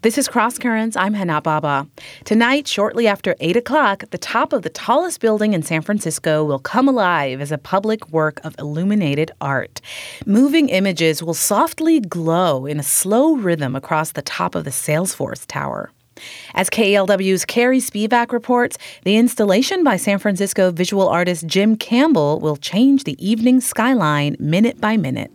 This is Cross Currents. I'm Hana Baba. Tonight, shortly after 8 o'clock, the top of the tallest building in San Francisco will come alive as a public work of illuminated art. Moving images will softly glow in a slow rhythm across the top of the Salesforce Tower. As KALW's Carrie Spivak reports, the installation by San Francisco visual artist Jim Campbell will change the evening skyline minute by minute.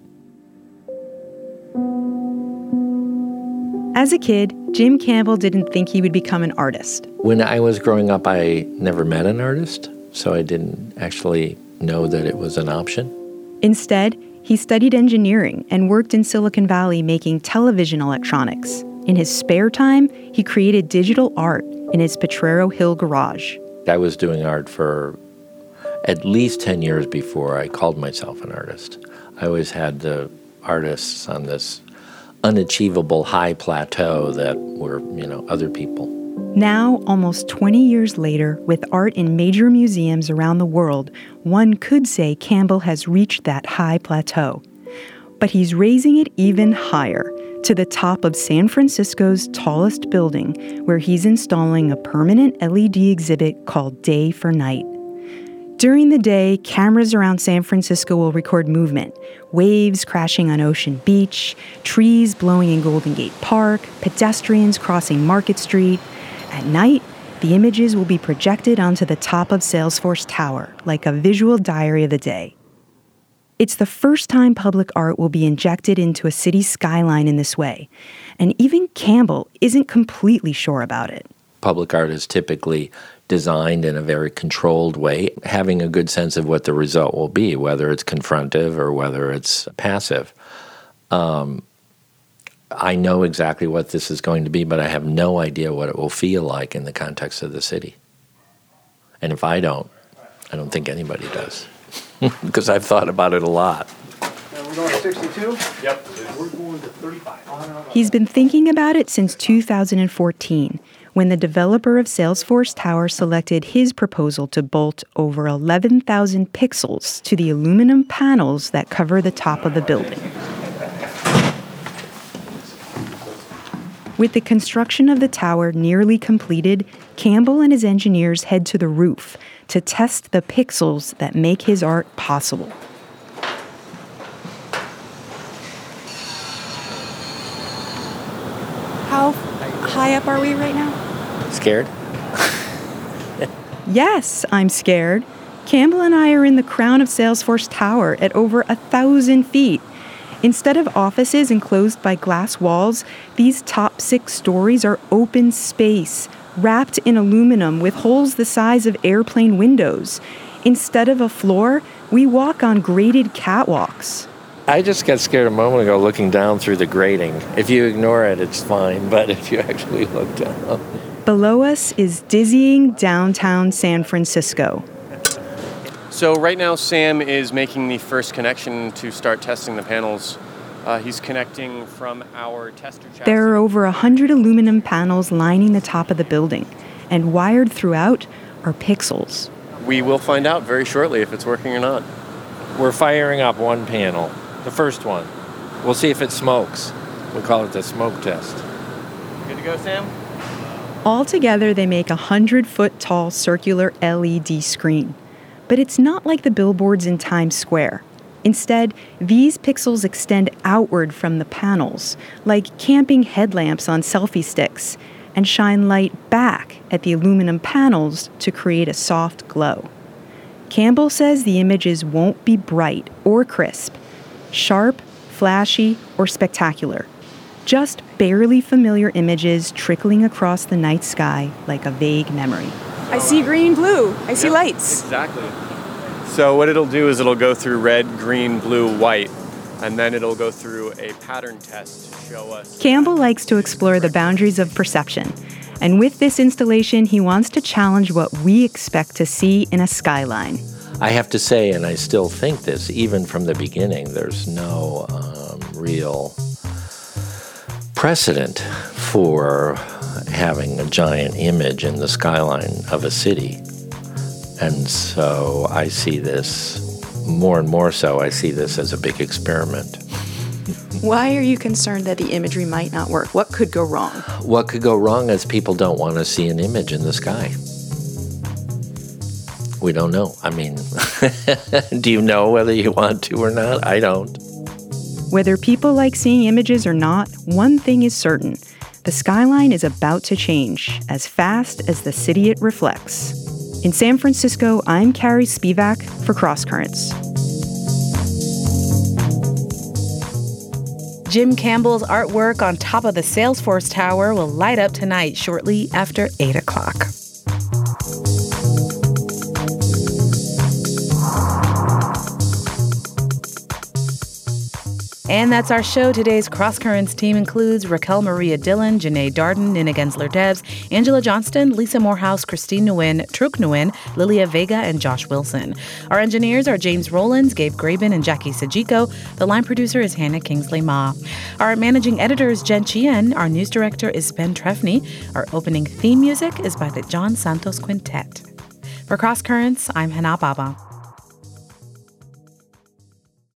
As a kid, Jim Campbell didn't think he would become an artist. When I was growing up, I never met an artist, so I didn't actually know that it was an option. Instead, he studied engineering and worked in Silicon Valley making television electronics. In his spare time, he created digital art in his Potrero Hill garage. I was doing art for at least 10 years before I called myself an artist. I always had the artists on this unachievable high plateau that were, other people. Now, almost 20 years later, with art in major museums around the world, one could say Campbell has reached that high plateau. But he's raising it even higher, to the top of San Francisco's tallest building, where he's installing a permanent LED exhibit called Day for Night. During the day, cameras around San Francisco will record movement, waves crashing on Ocean Beach, trees blowing in Golden Gate Park, pedestrians crossing Market Street. At night, the images will be projected onto the top of Salesforce Tower, like a visual diary of the day. It's the first time public art will be injected into a city skyline in this way, and even Campbell isn't completely sure about it. Public art is typically designed in a very controlled way, having a good sense of what the result will be, whether it's confrontive or whether it's passive. I know exactly what this is going to be, but I have no idea what it will feel like in the context of the city. And if I don't think anybody does, because I've thought about it a lot. And we're going to 62? Yep. We're going to 35. He's been thinking about it since 2014, when the developer of Salesforce Tower selected his proposal to bolt over 11,000 pixels to the aluminum panels that cover the top of the building. With the construction of the tower nearly completed, Campbell and his engineers head to the roof to test the pixels that make his art possible. How high up are we right now? Scared? Yes, I'm scared. Campbell and I are in the crown of Salesforce Tower at over 1,000 feet. Instead of offices enclosed by glass walls, these top 6 stories are open space, wrapped in aluminum with holes the size of airplane windows. Instead of a floor, we walk on graded catwalks. I just got scared a moment ago looking down through the grating. If you ignore it, it's fine, but if you actually look down. Below us is dizzying downtown San Francisco. So right now, Sam is making the first connection to start testing the panels. He's connecting from our tester chassis. There are over 100 aluminum panels lining the top of the building, and wired throughout are pixels. We will find out very shortly if it's working or not. We're firing up one panel, the first one. We'll see if it smokes. We call it the smoke test. Good to go, Sam? Altogether, they make a 100-foot-tall circular LED screen. But it's not like the billboards in Times Square. Instead, these pixels extend outward from the panels, like camping headlamps on selfie sticks, and shine light back at the aluminum panels to create a soft glow. Campbell says the images won't be bright or crisp, sharp, flashy, or spectacular. Just barely familiar images trickling across the night sky like a vague memory. I see green, blue. I see lights. Exactly. So what it'll do is it'll go through red, green, blue, white, and then it'll go through a pattern test to show us. Campbell likes to explore the boundaries of perception. And with this installation, he wants to challenge what we expect to see in a skyline. I have to say, and I still think this, even from the beginning, there's no real precedent for having a giant image in the skyline of a city. And so I see this, more and more so, I see this as a big experiment. Why are you concerned that the imagery might not work? What could go wrong? What could go wrong is people don't want to see an image in the sky. We don't know. I mean, do you know whether you want to or not? I don't. Whether people like seeing images or not, one thing is certain. The skyline is about to change as fast as the city it reflects. In San Francisco, I'm Carrie Spivak for Cross Currents. Jim Campbell's artwork on top of the Salesforce Tower will light up tonight shortly after 8 o'clock. And that's our show. Today's Cross Currents team includes Raquel Maria Dillon, Janae Darden, Nina Gensler-Debs, Angela Johnston, Lisa Morehouse, Christine Nguyen, Truk Nguyen, Lilia Vega, and Josh Wilson. Our engineers are James Rollins, Gabe Graben, and Jackie Sajiko. The line producer is Hannah Kingsley-Ma. Our managing editor is Jen Chien. Our news director is Ben Trefny. Our opening theme music is by the John Santos Quintet. For Cross Currents, I'm Hana Baba.